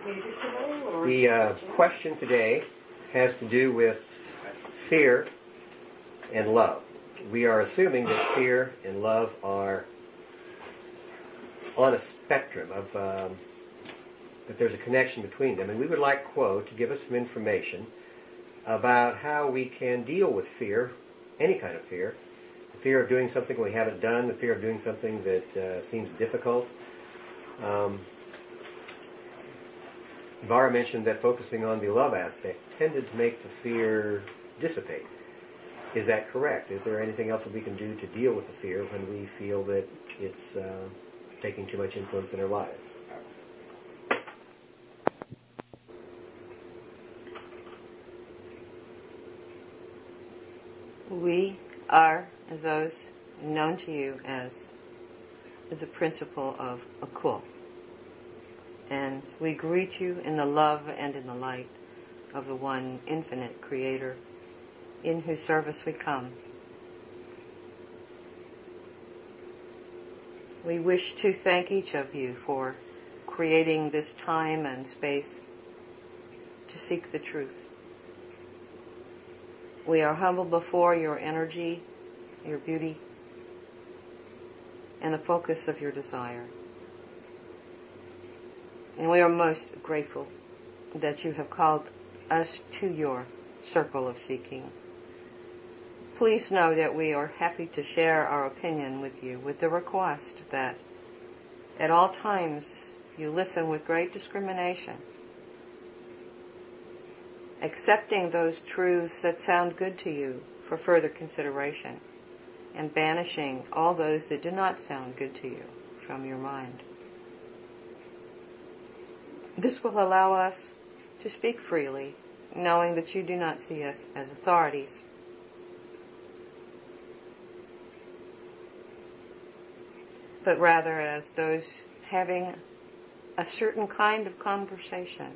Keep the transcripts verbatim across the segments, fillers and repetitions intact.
The uh, question today has to do with fear and love. We are assuming that fear and love are on a spectrum of um, that there's a connection between them, and we would like Quo to give us some information about how we can deal with fear, any kind of fear, the fear of doing something we haven't done, the fear of doing something that uh, seems difficult. Um, Vara mentioned that focusing on the love aspect tended to make the fear dissipate. Is that correct? Is there anything else that we can do to deal with the fear when we feel that it's uh, taking too much influence in our lives? We are those known to you as the principle of Akul. And we greet you in the love and in the light of the one infinite Creator in whose service we come. We wish to thank each of you for creating this time and space to seek the truth. We are humble before your energy, your beauty, and the focus of your desire. And we are most grateful that you have called us to your circle of seeking. Please know that we are happy to share our opinion with you with the request that at all times you listen with great discrimination, accepting those truths that sound good to you for further consideration, and banishing all those that do not sound good to you from your mind. This will allow us to speak freely, knowing that you do not see us as authorities. But rather as those having a certain kind of conversation.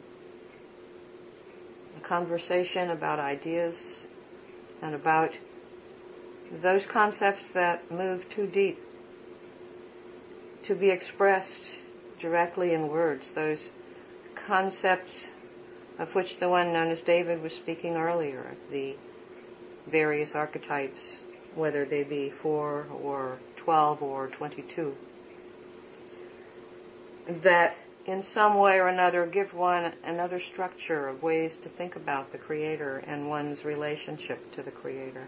A conversation about ideas and about those concepts that move too deep to be expressed directly in words, those concepts of which the one known as David was speaking earlier, the various archetypes, whether they be four or twelve or twenty-two, that in some way or another give one another structure of ways to think about the Creator and one's relationship to the Creator.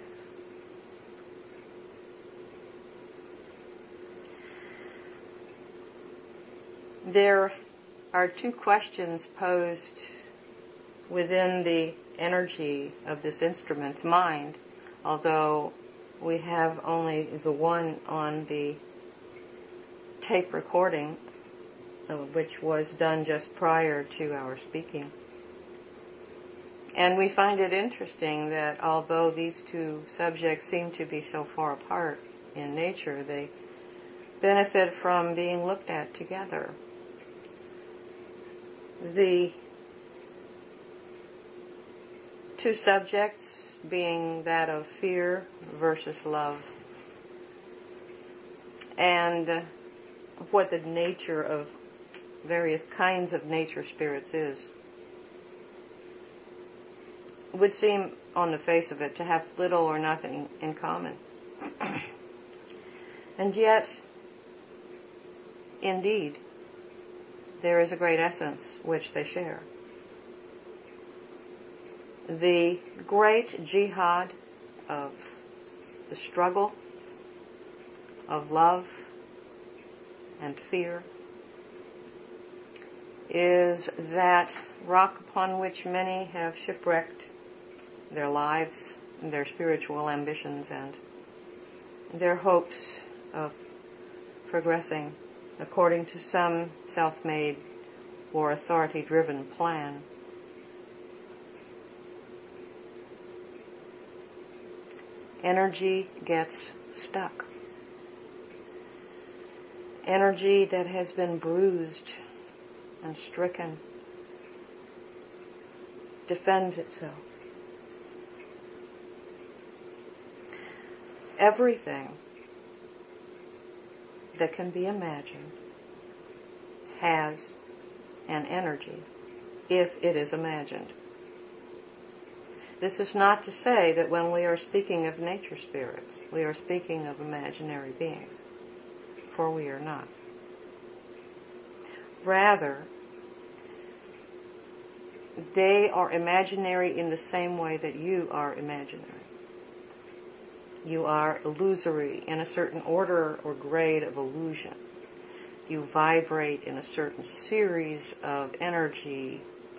There are two questions posed within the energy of this instrument's mind, although we have only the one on the tape recording, which was done just prior to our speaking. And we find it interesting that although these two subjects seem to be so far apart in nature, they benefit from being looked at together. The two subjects being that of fear versus love, and what the nature of various kinds of nature spirits is, would seem on the face of it to have little or nothing in common. And yet, indeed, there is a great essence which they share. The great jihad of the struggle of love and fear is that rock upon which many have shipwrecked their lives, their spiritual ambitions, and their hopes of progressing according to some self-made or authority-driven plan. Energy gets stuck. Energy that has been bruised and stricken defends itself. Everything that can be imagined has and energy if it is imagined. This is not to say that when we are speaking of nature spirits, we are speaking of imaginary beings, for we are not. Rather, they are imaginary in the same way that you are imaginary. You are illusory in a certain order or grade of illusion. You vibrate in a certain series of energy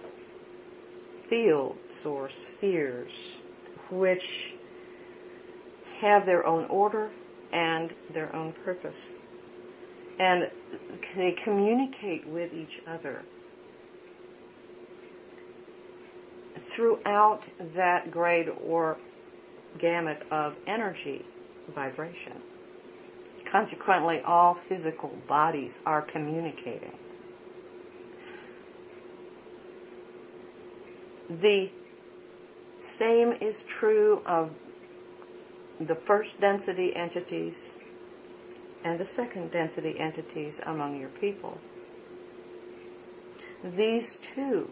fields or spheres which have their own order and their own purpose. And they communicate with each other throughout that grade or gamut of energy vibration. Consequently, all physical bodies are communicating. The same is true of the first density entities and the second density entities among your peoples. These two,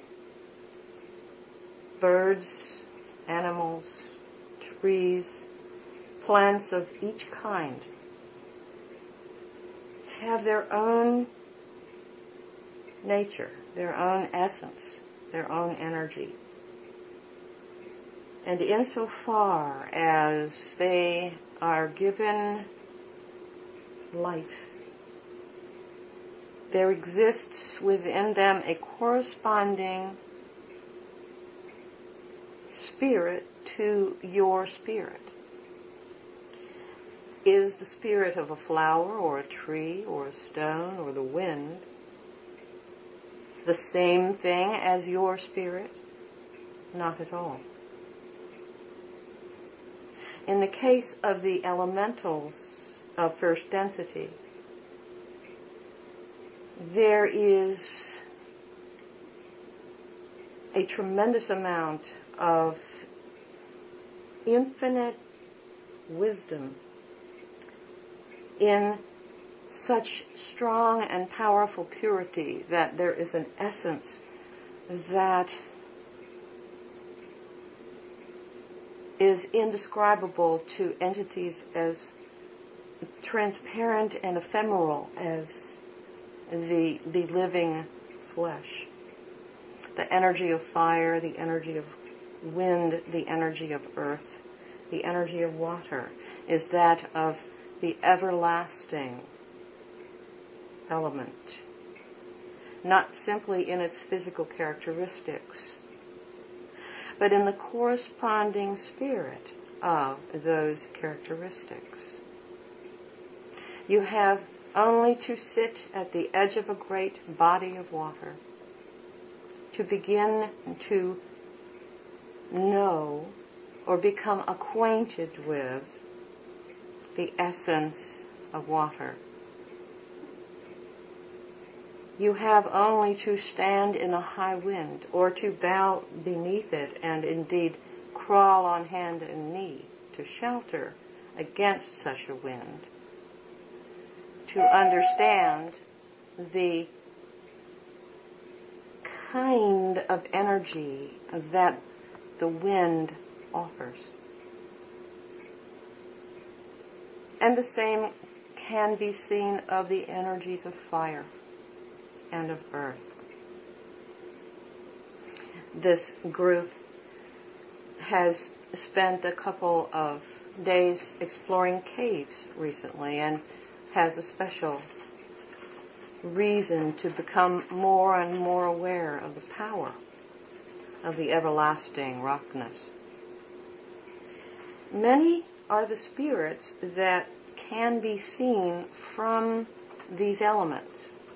birds, animals, trees, plants of each kind, have their own nature, their own essence, their own energy. And insofar as they are given life, there exists within them a corresponding spirit to your spirit. Is the spirit of a flower or a tree or a stone or the wind the same thing as your spirit? Not at all. In the case of the elementals of first density, there is a tremendous amount of infinite wisdom in such strong and powerful purity that there is an essence that is indescribable to entities as transparent and ephemeral as the the living flesh. The energy of fire, the energy of wind, the energy of earth, the energy of water is that of the everlasting element, not simply in its physical characteristics, but in the corresponding spirit of those characteristics. You have only to sit at the edge of a great body of water to begin to know or become acquainted with the essence of water. You have only to stand in a high wind or to bow beneath it and indeed crawl on hand and knee to shelter against such a wind to understand the kind of energy that the wind offers. And the same can be seen of the energies of fire and of earth. This group has spent a couple of days exploring caves recently and has a special reason to become more and more aware of the power of the everlasting rockness. Many are the spirits that can be seen from these elements.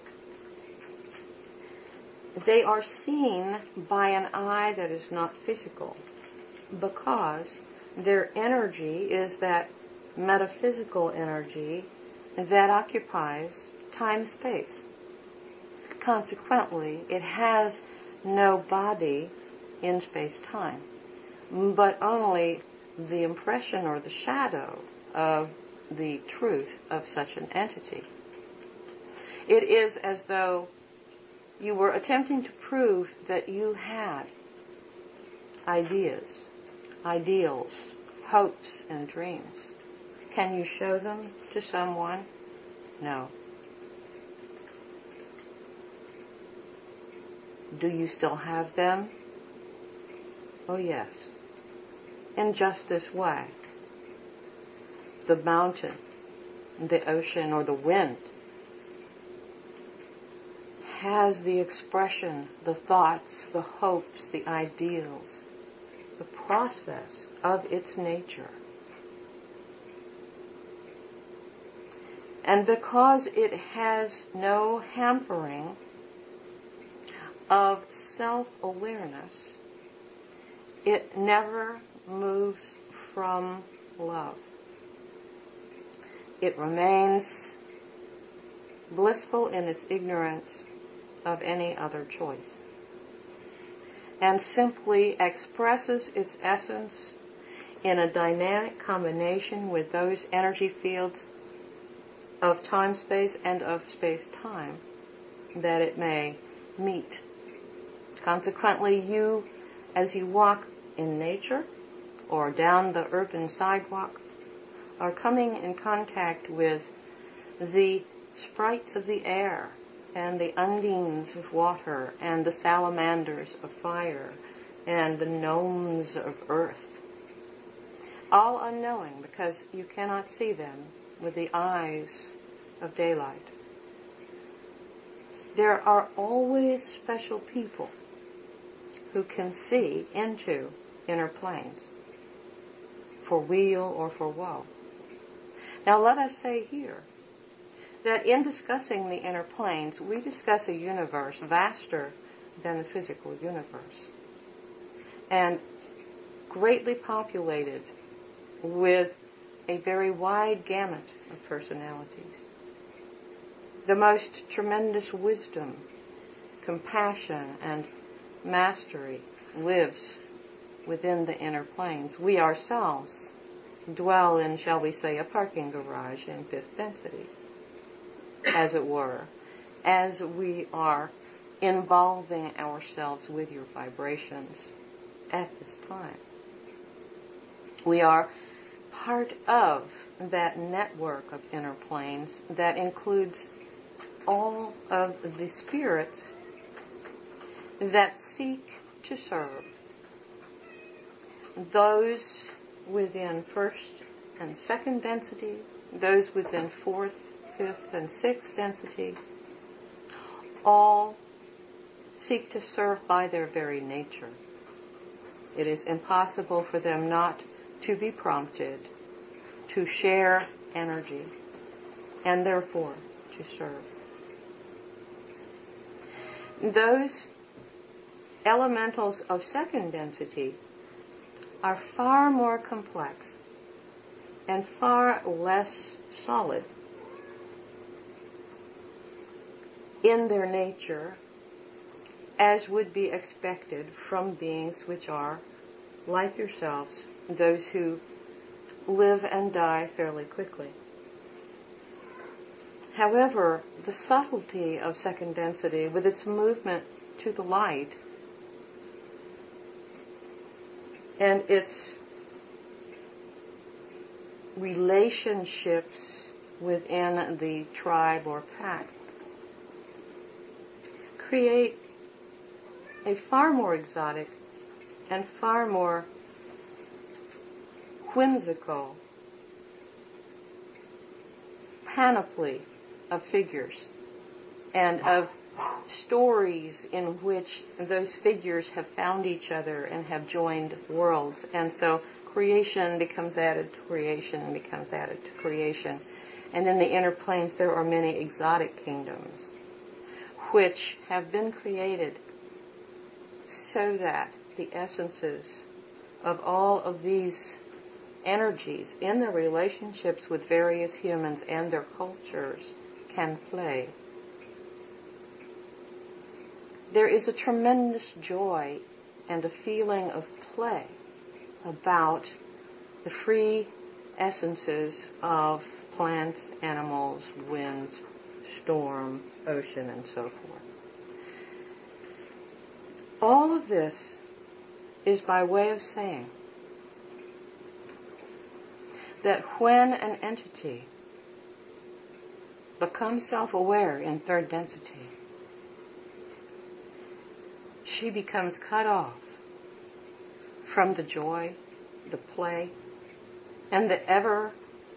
They are seen by an eye that is not physical because their energy is that metaphysical energy that occupies time-space. Consequently, it has no body in space-time, but only the impression or the shadow of the truth of such an entity. It is as though you were attempting to prove that you had ideas, ideals, hopes, and dreams. Can you show them to someone? No. Do you still have them? Oh yes. In just this way. The mountain, the ocean, or the wind has the expression, the thoughts, the hopes, the ideals, the process of its nature. And because it has no hampering of self-awareness, it never moves from love. It remains blissful in its ignorance of any other choice, and simply expresses its essence in a dynamic combination with those energy fields of time-space and of space-time that it may meet. Consequently, you, as you walk in nature or down the urban sidewalk, are coming in contact with the sprites of the air and the undines of water and the salamanders of fire and the gnomes of earth, all unknowing because you cannot see them with the eyes of daylight. There are always special people who can see into inner planes, for weal or for woe. Now let us say here that in discussing the inner planes, we discuss a universe vaster than the physical universe, and greatly populated with a very wide gamut of personalities. The most tremendous wisdom, compassion, and mastery lives within the inner planes. We ourselves dwell in, shall we say, a parking garage in fifth density, as it were, as we are involving ourselves with your vibrations at this time. We are part of that network of inner planes that includes all of the spirits that seek to serve those within first and second density, those within fourth, fifth, and sixth density, all seek to serve by their very nature. It is impossible for them not to be prompted to share energy and therefore to serve. Those elementals of second density are far more complex and far less solid in their nature, as would be expected from beings which are, like yourselves, those who live and die fairly quickly. However, the subtlety of second density, with its movement to the light and its relationships within the tribe or pack, create a far more exotic and far more whimsical panoply of figures and of stories in which those figures have found each other and have joined worlds. And so creation becomes added to creation and becomes added to creation. And in the inner planes there are many exotic kingdoms which have been created so that the essences of all of these energies in their relationships with various humans and their cultures can play. There is a tremendous joy and a feeling of play about the free essences of plants, animals, wind, storm, ocean, and so forth. of this is by way of saying that when an entity becomes self-aware in third density, she becomes cut off from the joy, the play, and the ever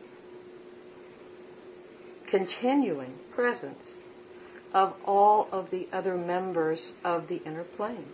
continuing presence of all of the other members of the inner planes.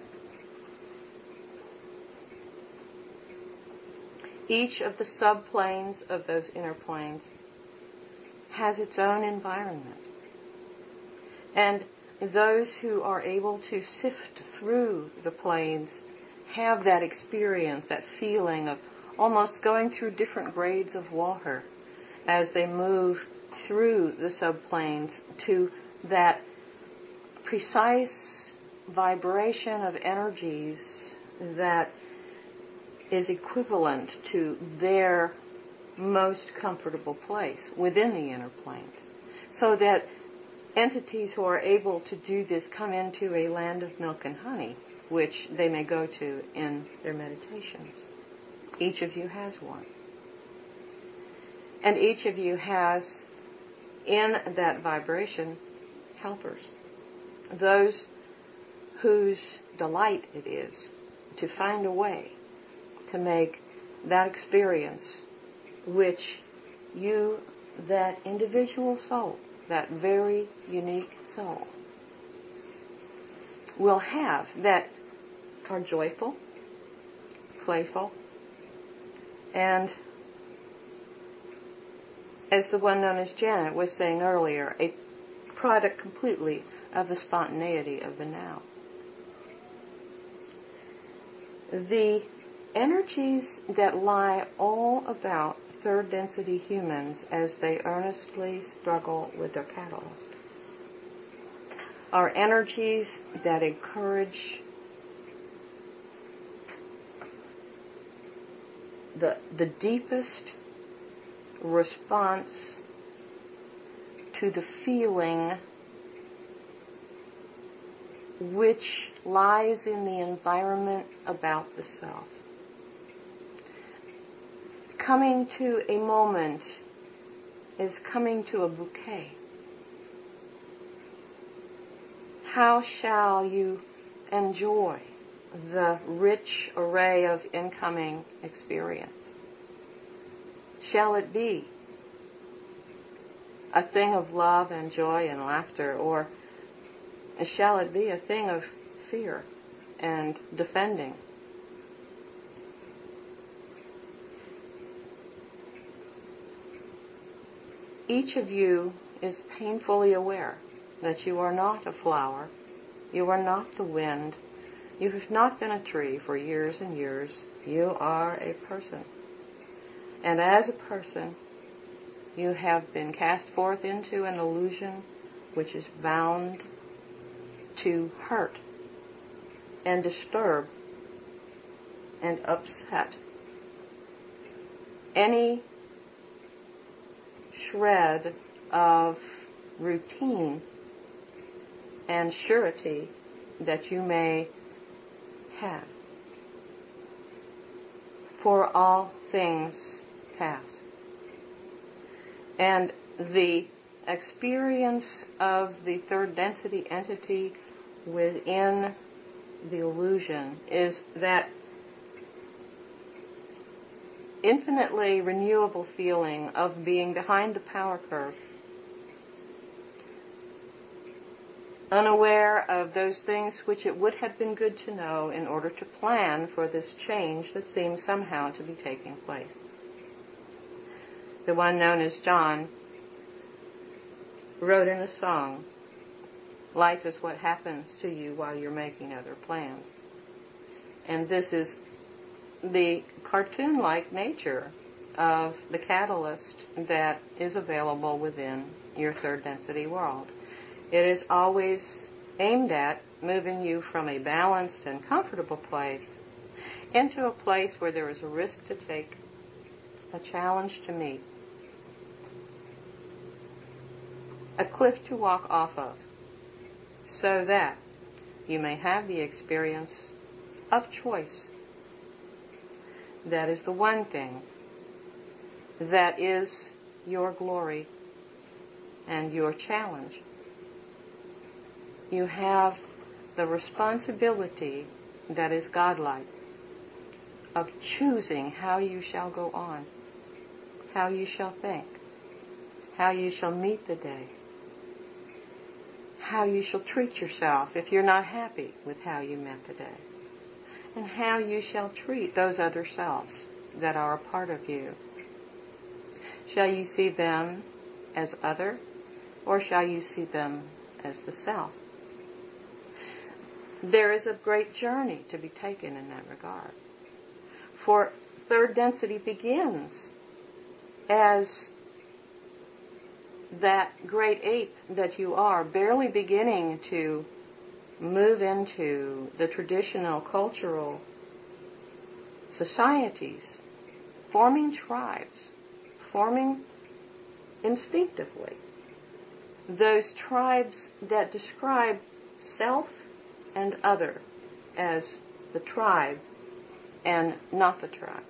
Each of the subplanes of those inner planes has its own environment. And those who are able to sift through the planes have that experience, that feeling of almost going through different grades of water as they move through the subplanes to that precise vibration of energies that is equivalent to their most comfortable place within the inner planes. So that entities who are able to do this come into a land of milk and honey, which they may go to in their meditations. Each of you has one. And each of you has, in that vibration, helpers. Those whose delight it is to find a way to make that experience which you, that individual soul, that very unique soul, will have, that are joyful, playful, and, as the one known as Janet was saying earlier, a product completely of the spontaneity of the now. The energies that lie all about third density humans as they earnestly struggle with their catalyst are energies that encourage the, the deepest response to the feeling which lies in the environment about the self. Coming to a moment is coming to a bouquet. How shall you enjoy the rich array of incoming experience? Shall it be a thing of love and joy and laughter, or shall it be a thing of fear and defending? Each of you is painfully aware that you are not a flower, you are not the wind, you have not been a tree for years and years, you are a person. And as a person, you have been cast forth into an illusion which is bound to hurt and disturb and upset any shred of routine and surety that you may have. For all things pass. And the experience of the third density entity within the illusion is that infinitely renewable feeling of being behind the power curve, unaware of those things which it would have been good to know in order to plan for this change that seems somehow to be taking place. The one known as John wrote in a song, "Life is what happens to you while you're making other plans." And this is the cartoon-like nature of the catalyst that is available within your third density world. It is always aimed at moving you from a balanced and comfortable place into a place where there is a risk to take, a challenge to meet, a cliff to walk off of, so that you may have the experience of choice. That is the one thing that is your glory and your challenge. You have the responsibility that is godlike of choosing how you shall go on, how you shall think, how you shall meet the day, how you shall treat yourself if you're not happy with how you met the day, and how you shall treat those other selves that are a part of you. Shall you see them as other, or shall you see them as the self? There is a great journey to be taken in that regard. For third density begins as that great ape that you are, barely beginning to move into the traditional cultural societies, forming tribes, forming instinctively those tribes that describe self and other as the tribe and not the tribe.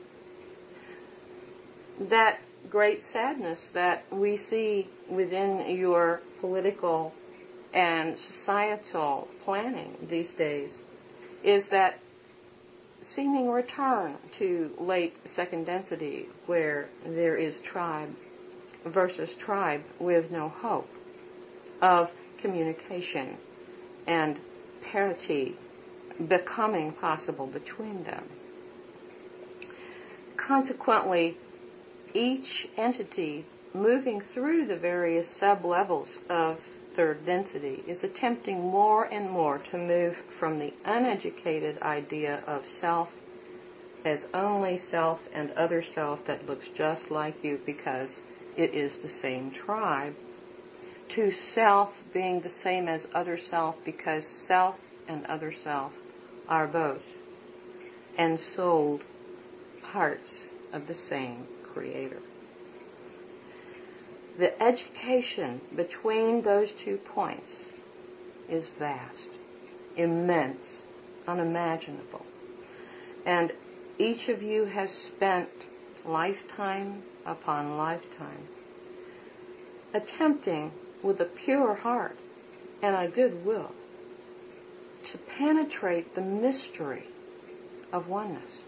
That great sadness that we see within your political and societal planning these days is that seeming return to late second density where there is tribe versus tribe with no hope of communication and parity becoming possible between them. Consequently, each entity moving through the various sub-levels of third density is attempting more and more to move from the uneducated idea of self as only self and other self that looks just like you because it is the same tribe, to self being the same as other self because self and other self are both ensouled parts of the same Creator. The education between those two points is vast, immense, unimaginable. And each of you has spent lifetime upon lifetime attempting with a pure heart and a good will to penetrate the mystery of oneness.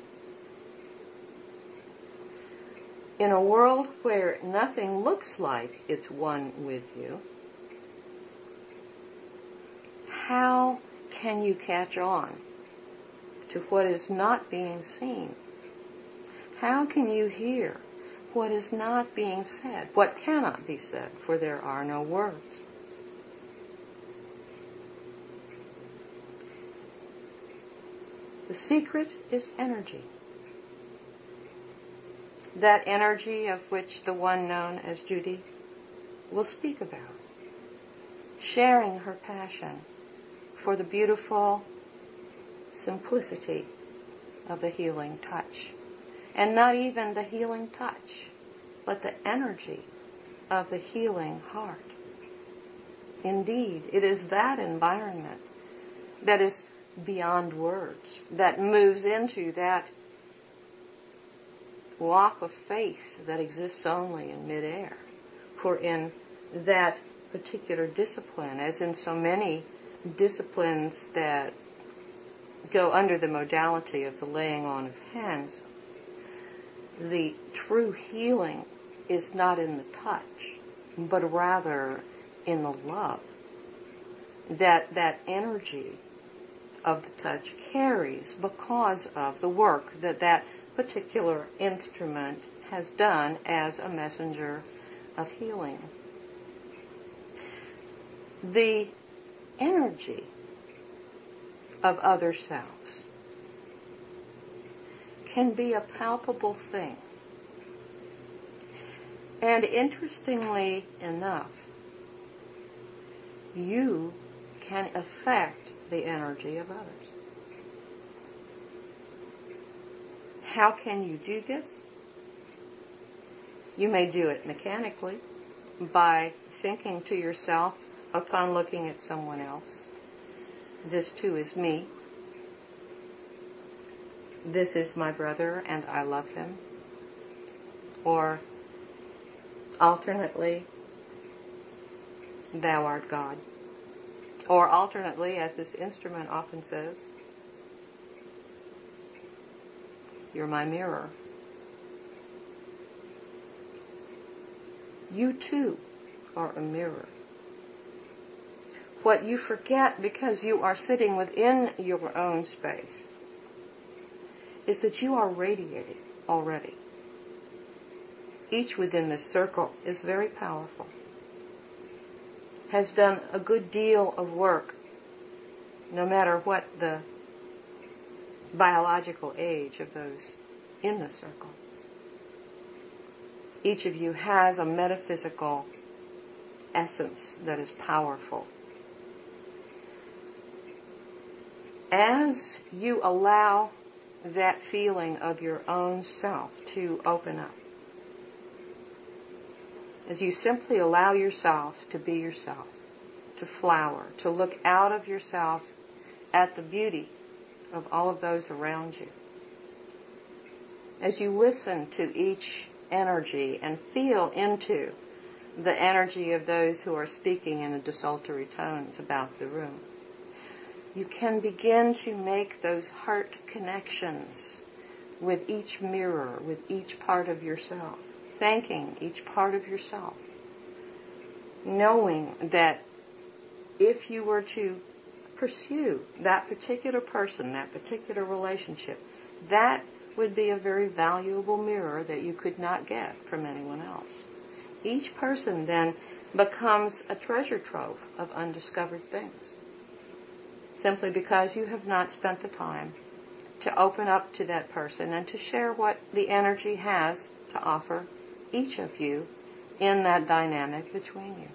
In a world where nothing looks like it's one with you, how can you catch on to what is not being seen? How can you hear what is not being said, what cannot be said, for there are no words? The secret is energy. That energy of which the one known as Judy will speak about, sharing her passion for the beautiful simplicity of the healing touch. And not even the healing touch, but the energy of the healing heart. Indeed, it is that environment that is beyond words, that moves into that walk of faith that exists only in midair. For in that particular discipline, as in so many disciplines that go under the modality of the laying on of hands, the true healing is not in the touch, but rather in the love that that energy of the touch carries because of the work that that particular instrument has done as a messenger of healing. The energy of other selves can be a palpable thing. And interestingly enough, you can affect the energy of others. How can you do this? You may do it mechanically by thinking to yourself upon looking at someone else, this too is me. This is my brother and I love him. Or alternately, thou art God. Or alternately, as this instrument often says, you're my mirror. You too are a mirror. What you forget because you are sitting within your own space is that you are radiating already. Each within this circle is very powerful, has done a good deal of work, no matter what the biological age of those in the circle. Each of you has a metaphysical essence that is powerful. As you allow that feeling of your own self to open up, as you simply allow yourself to be yourself, to flower, to look out of yourself at the beauty of all of those around you, as you listen to each energy and feel into the energy of those who are speaking in the desultory tones about the room, you can begin to make those heart connections with each mirror, with each part of yourself, thanking each part of yourself, knowing that if you were to pursue that particular person, that particular relationship, that would be a very valuable mirror that you could not get from anyone else. Each person then becomes a treasure trove of undiscovered things, simply because you have not spent the time to open up to that person and to share what the energy has to offer each of you in that dynamic between you.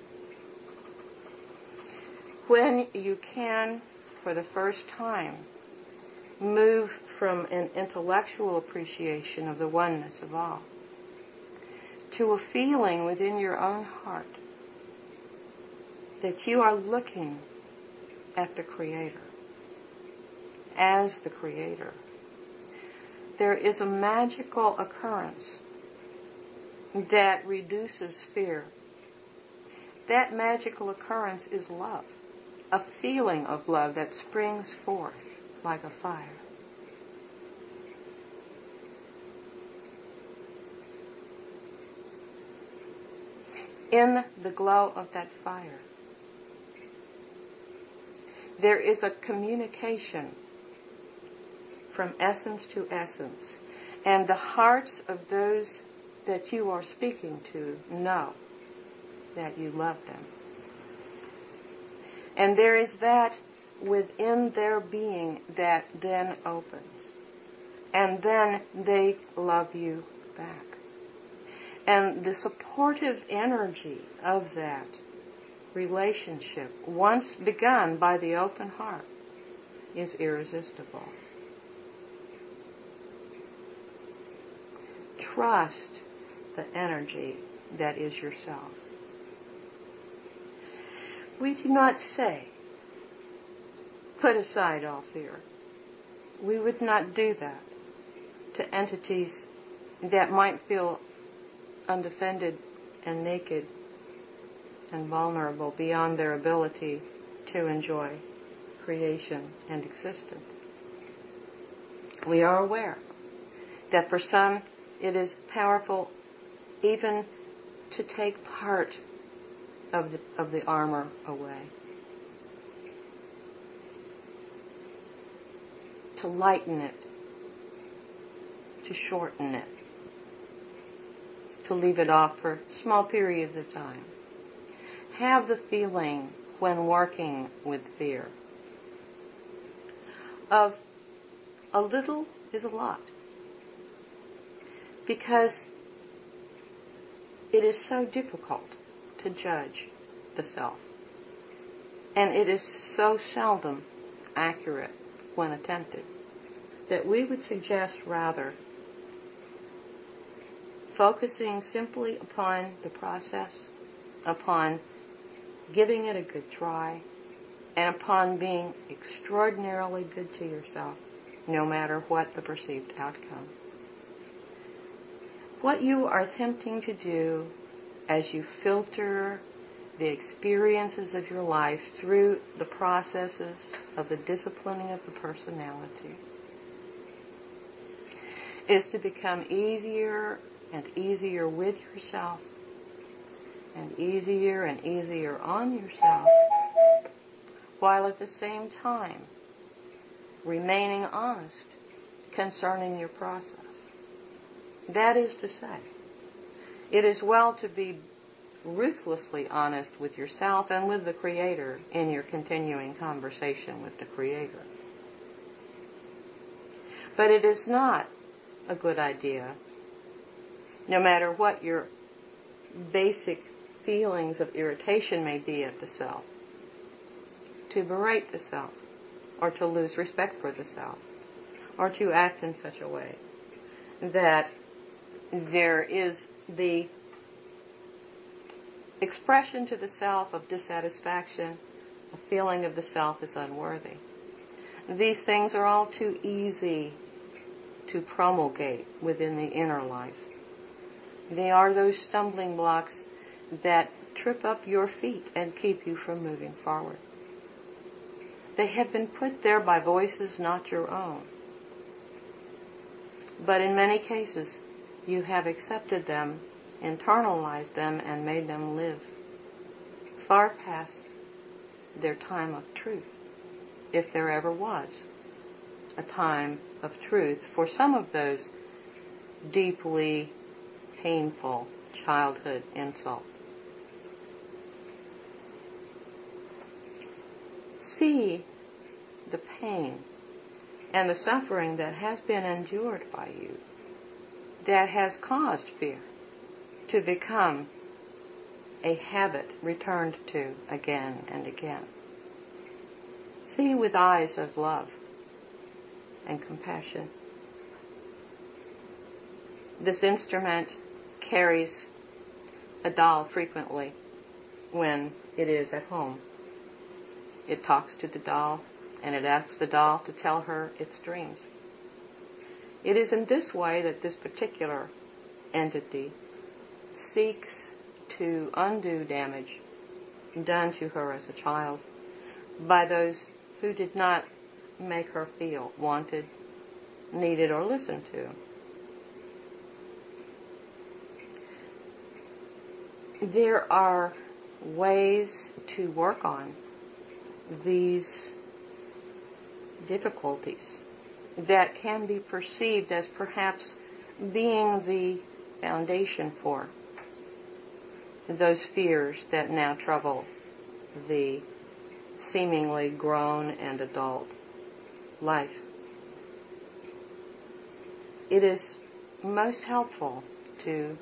When you can, for the first time, move from an intellectual appreciation of the oneness of all to a feeling within your own heart that you are looking at the Creator as the Creator, there is a magical occurrence that reduces fear. That magical occurrence is love, a feeling of love that springs forth like a fire. In the glow of that fire, there is a communication from essence to essence, and the hearts of those that you are speaking to know that you love them. And there is that within their being that then opens, and then they love you back. And the supportive energy of that relationship, once begun by the open heart, is irresistible. Trust the energy that is yourself. We do not say, put aside all fear. We would not do that to entities that might feel undefended and naked and vulnerable beyond their ability to enjoy creation and existence. We are aware that for some it is powerful even to take part of the, of the armor away, to lighten it, to shorten it, to leave it off for small periods of time. Have the feeling when working with fear of a little is a lot, because it is so difficult to judge the self, and it is so seldom accurate when attempted, that we would suggest rather focusing simply upon the process, upon giving it a good try, and upon being extraordinarily good to yourself, no matter what the perceived outcome. What you are attempting to do as you filter the experiences of your life through the processes of the disciplining of the personality is to become easier and easier with yourself and easier and easier on yourself, while at the same time remaining honest concerning your process. That is to say, it is well to be ruthlessly honest with yourself and with the Creator in your continuing conversation with the Creator. But it is not a good idea, no matter what your basic feelings of irritation may be at the self, to berate the self, or to lose respect for the self, or to act in such a way that there is the expression to the self of dissatisfaction, a feeling of the self is unworthy. These things are all too easy to promulgate within the inner life. They are those stumbling blocks that trip up your feet and keep you from moving forward. They have been put there by voices not your own. But in many cases, you have accepted them, internalized them, and made them live far past their time of truth, if there ever was a time of truth for some of those deeply painful childhood insults. See the pain and the suffering that has been endured by you, that has caused fear to become a habit returned to again and again. See with eyes of love and compassion. This instrument carries a doll frequently when it is at home. It talks to the doll, and it asks the doll to tell her its dreams. It is in this way that this particular entity seeks to undo damage done to her as a child by those who did not make her feel wanted, needed, or listened to. There are ways to work on these difficulties that can be perceived as perhaps being the foundation for those fears that now trouble the seemingly grown and adult life. It is most helpful to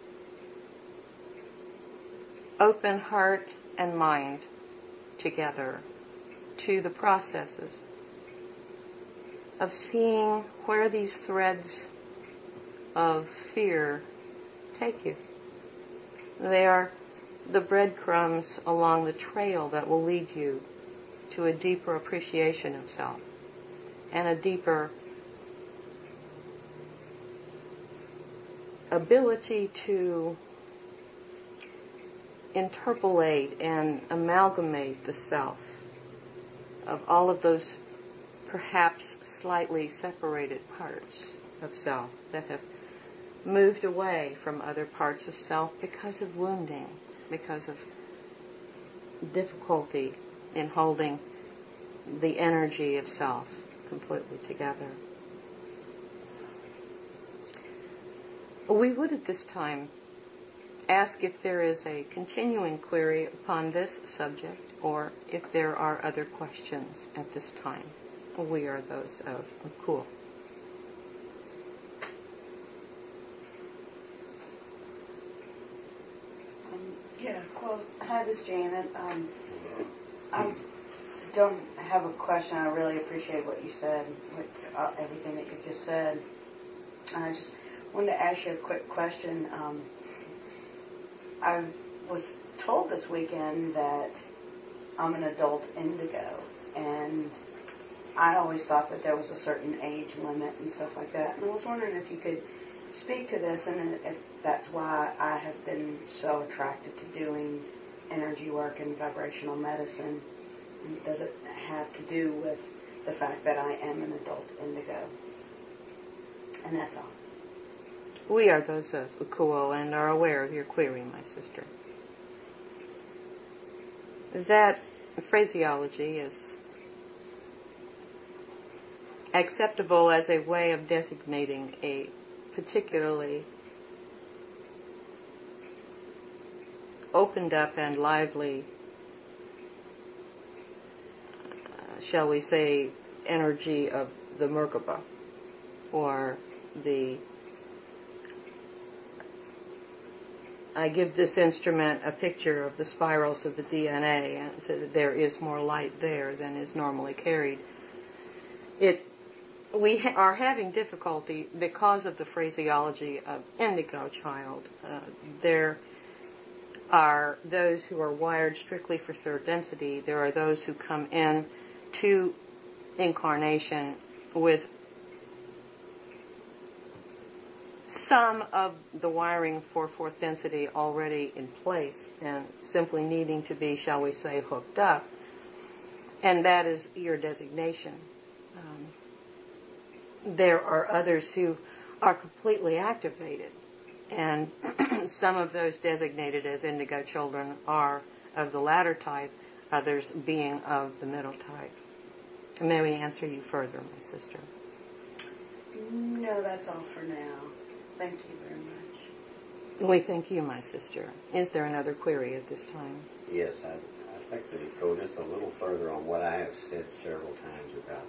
open heart and mind together to the processes of seeing where these threads of fear take you. They are the breadcrumbs along the trail that will lead you to a deeper appreciation of self and a deeper ability to interpolate and amalgamate the self of all of those perhaps slightly separated parts of self that have moved away from other parts of self because of wounding, because of difficulty in holding the energy of self completely together. We would at this time ask if there is a continuing query upon this subject or if there are other questions at this time. We are those of Akul. Um, yeah, well, hi, this is Janet. Um, I don't have a question. I really appreciate what you said, with, uh, everything that you just said. And I just wanted to ask you a quick question. Um, I was told this weekend that I'm an adult indigo, and I always thought that there was a certain age limit and stuff like that. And I was wondering if you could speak to this, and if that's why I have been so attracted to doing energy work and vibrational medicine. And does it have to do with the fact that I am an adult indigo? And that's all. We are those of Ukuo and are aware of your query, my sister. That phraseology is acceptable as a way of designating a particularly opened up and lively, uh, shall we say, energy of the Merkaba, or the I give this instrument a picture of the spirals of the D N A, and so that there is more light there than is normally carried. It, we ha- are having difficulty because of the phraseology of indigo child. Uh, there are those who are wired strictly for third density. There are those who come in to incarnation with some of the wiring for fourth density already in place and simply needing to be, shall we say, hooked up. And that is your designation. Um, there are others who are completely activated, and some of those designated as indigo children are of the latter type, others being of the middle type. May we answer you further, my sister? No, that's all for now. Thank you very much. We thank you, my sister. Is there another query at this time? Yes, I'd, I'd like to go just a little further on what I have said several times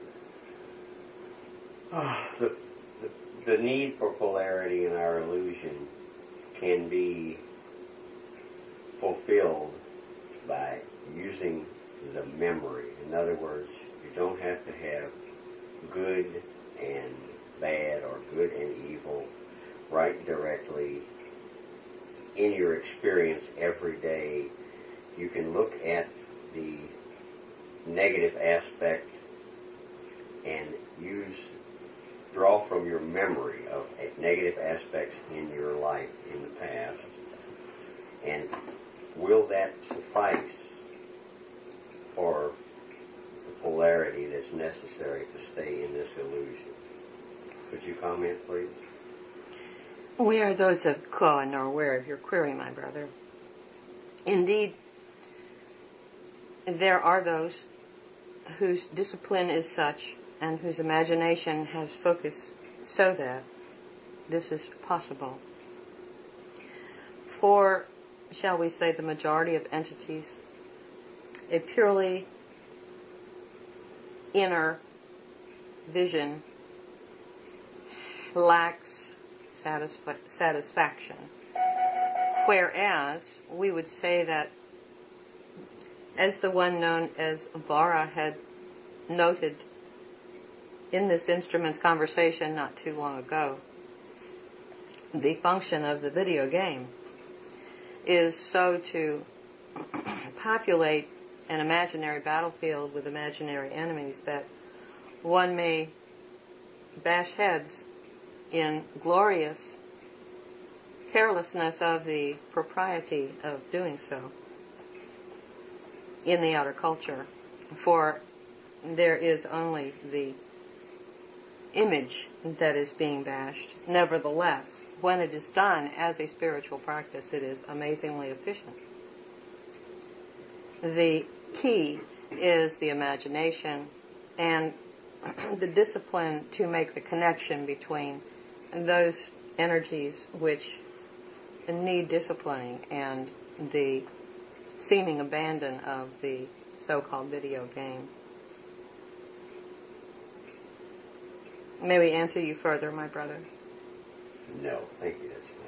about uh, the, the, the need for polarity in our illusion can be fulfilled by using the memory. In other words, you don't have to have good and bad or good and evil right directly in your experience every day. You can look at the negative aspect and use, draw from your memory of negative aspects in your life in the past, and will that suffice for the polarity that's necessary to stay in this illusion? Could you comment, please? We are those of Ko and are aware of your query, my brother. Indeed, there are those whose discipline is such and whose imagination has focus so that this is possible. For, shall we say, the majority of entities, a purely inner vision lacks satisfi- satisfaction. Whereas we would say that, as the one known as Vara had noted in this instrument's conversation not too long ago, the function of the video game is so to populate an imaginary battlefield with imaginary enemies that one may bash heads in glorious carelessness of the propriety of doing so in the outer culture, for there is only the image that is being bashed. Nevertheless, when it is done as a spiritual practice, it is amazingly efficient. The key is the imagination and the discipline to make the connection between those energies which need disciplining and the seeming abandon of the so-called video game. May we answer you further, my brother? No, thank you, that's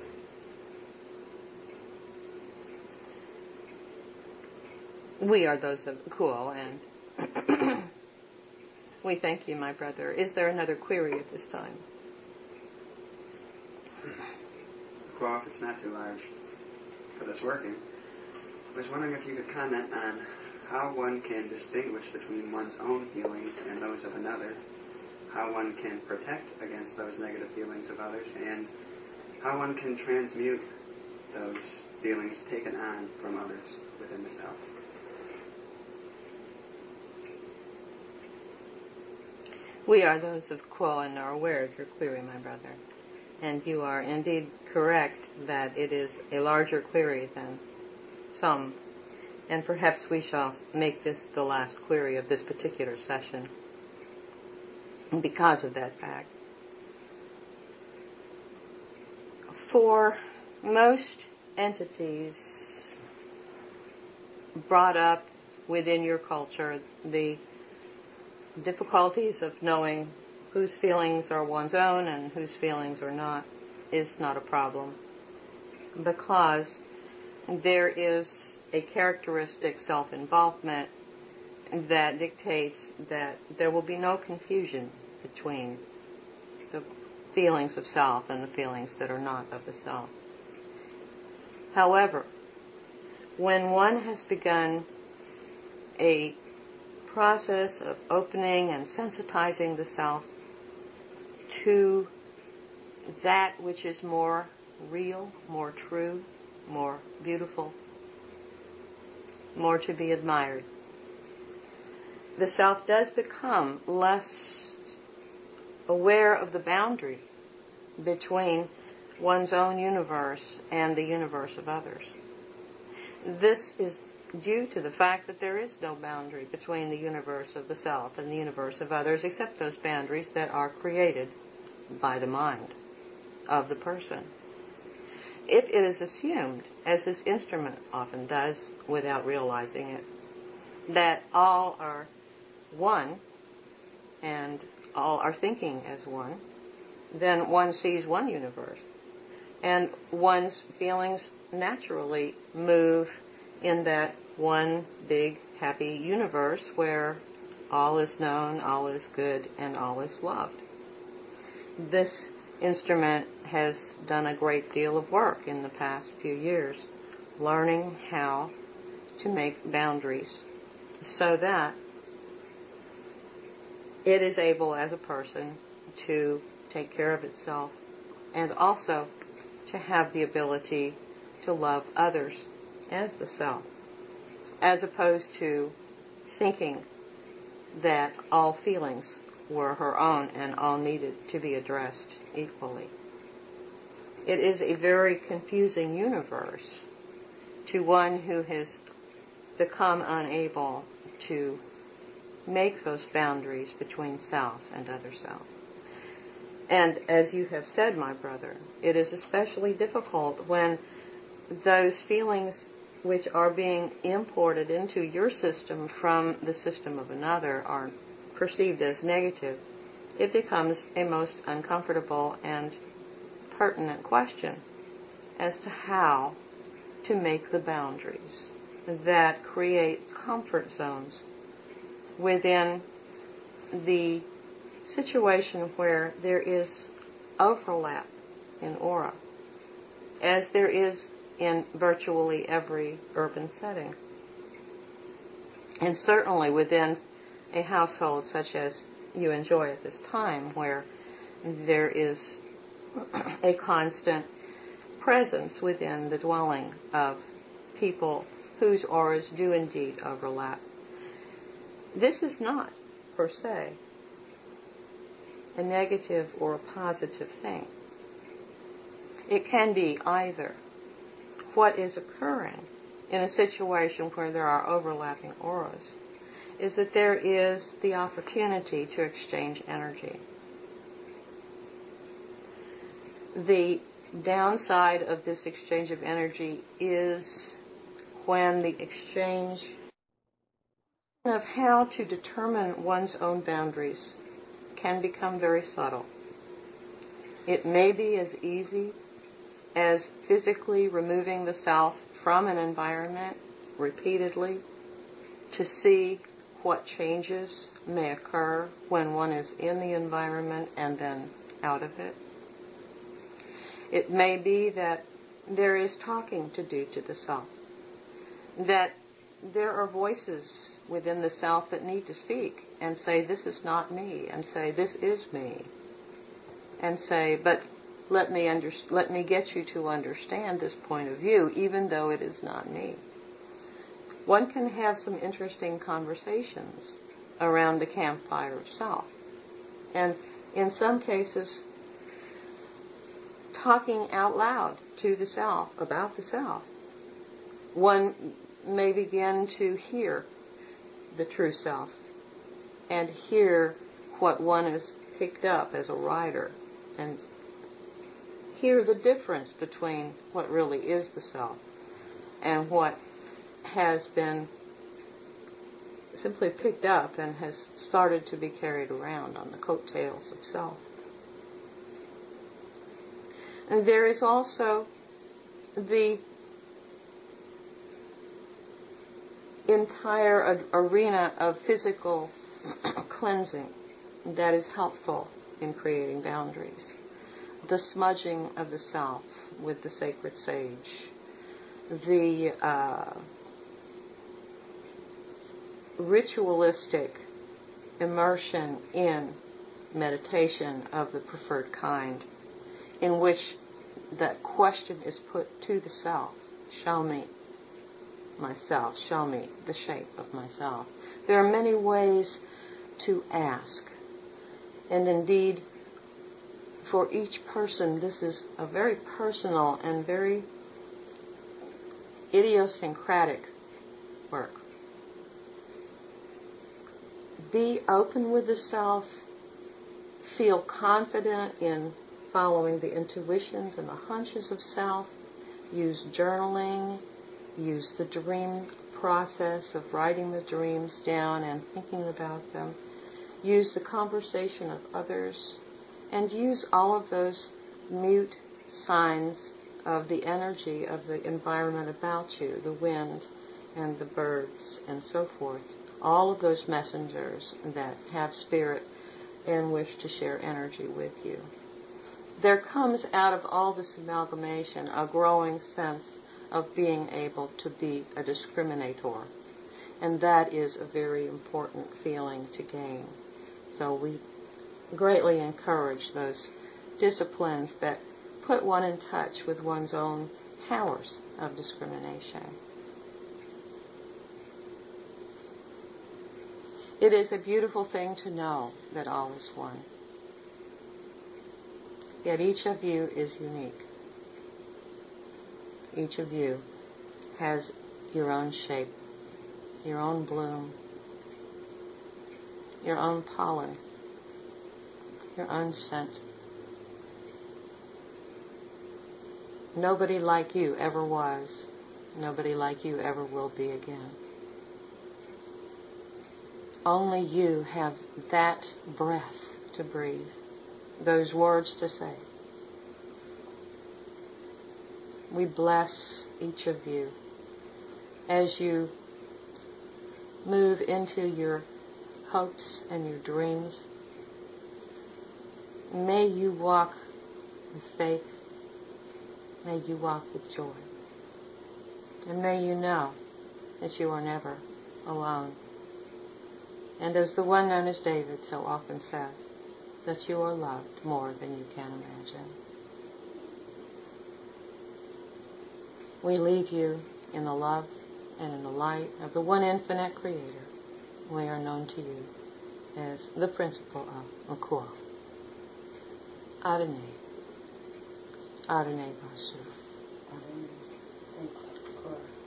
fine. We are those of Kuo, and we thank you, my brother. Is there another query at this time? Well, if it's not too large for this working, I was wondering if you could comment on how one can distinguish between one's own feelings and those of another, how one can protect against those negative feelings of others, and how one can transmute those feelings taken on from others within the self. We are those of Quo and are aware of your query, my brother. And you are indeed correct that it is a larger query than some. And perhaps we shall make this the last query of this particular session because of that fact. For most entities brought up within your culture, the difficulties of knowing whose feelings are one's own and whose feelings are not is not a problem, because there is a characteristic self-involvement that dictates that there will be no confusion between the feelings of self and the feelings that are not of the self. However, when one has begun a process of opening and sensitizing the self to that which is more real, more true, more beautiful, more to be admired, the self does become less aware of the boundary between one's own universe and the universe of others. This is due to the fact that there is no boundary between the universe of the self and the universe of others, except those boundaries that are created by the mind of the person. If it is assumed, as this instrument often does without realizing it, that all are one and all are thinking as one, then one sees one universe. And one's feelings naturally move in that one big happy universe where all is known, all is good, and all is loved. This instrument has done a great deal of work in the past few years, learning how to make boundaries so that it is able as a person to take care of itself and also to have the ability to love others as the self, as opposed to thinking that all feelings were her own and all needed to be addressed equally. It is a very confusing universe to one who has become unable to make those boundaries between self and other self. And as you have said, my brother, it is especially difficult when those feelings which are being imported into your system from the system of another are perceived as negative. It becomes a most uncomfortable and pertinent question as to how to make the boundaries that create comfort zones within the situation where there is overlap in aura, as there is in virtually every urban setting. And certainly within a household such as you enjoy at this time, where there is a constant presence within the dwelling of people whose auras do indeed overlap. This is not, per se, a negative or a positive thing. It can be either. What is occurring in a situation where there are overlapping auras is that there is the opportunity to exchange energy. The downside of this exchange of energy is when the exchange of how to determine one's own boundaries can become very subtle. It may be as easy as physically removing the self from an environment repeatedly to see what changes may occur when one is in the environment and then out of it. It may be that there is talking to do to the self, that there are voices within the self that need to speak and say, this is not me, and say, this is me. And say, but let me under, let me get you to understand this point of view, even though it is not me. One can have some interesting conversations around the campfire of self. And in some cases, talking out loud to the self about the self, one may begin to hear the true self and hear what one has picked up as a writer and hear the difference between what really is the self and what has been simply picked up and has started to be carried around on the coattails of self. And there is also the entire arena of physical cleansing that is helpful in creating boundaries. The smudging of the self with the sacred sage, the uh, ritualistic immersion in meditation of the preferred kind, in which that question is put to the self, show me myself, show me the shape of myself. There are many ways to ask, and indeed, for each person, this is a very personal and very idiosyncratic work. Be open with the self, feel confident in following the intuitions and the hunches of self, use journaling, use the dream process of writing the dreams down and thinking about them, use the conversation of others, and use all of those mute signs of the energy of the environment about you, the wind and the birds and so forth. All of those messengers that have spirit and wish to share energy with you. There comes out of all this amalgamation a growing sense of being able to be a discriminator. And that is a very important feeling to gain. So we greatly encourage those disciplines that put one in touch with one's own powers of discrimination. It is a beautiful thing to know that all is one. Yet each of you is unique. Each of you has your own shape, your own bloom, your own pollen, your own scent. Nobody like you ever was. Nobody like you ever will be again. Only you have that breath to breathe, those words to say. We bless each of you as you move into your hopes and your dreams. May you walk with faith. May you walk with joy. And may you know that you are never alone. And as the one known as David so often says, that you are loved more than you can imagine. We leave you in the love and in the light of the one infinite Creator. We are known to you as the principle of Makua. Adonai. Adonai Basur. Adonai. Thank you.